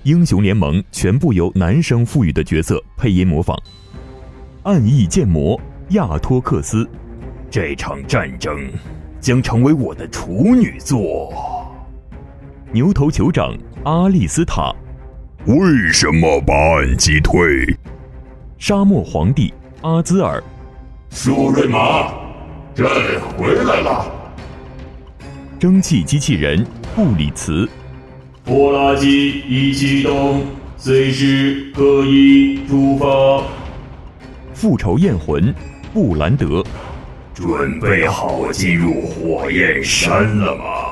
英雄联盟全部由男生赋予的角色配音模仿。暗翼剑魔亚托克斯，这场战争将成为我的处女作。牛头酋长阿丽斯塔， 为什么把岸击退？ 沙漠皇帝阿兹尔， 苏瑞玛，朕回来了。 蒸汽机器人布里茨， 拖拉机已启动，随时可以出发。 复仇焰魂布兰德， 准备好进入火焰山了吗？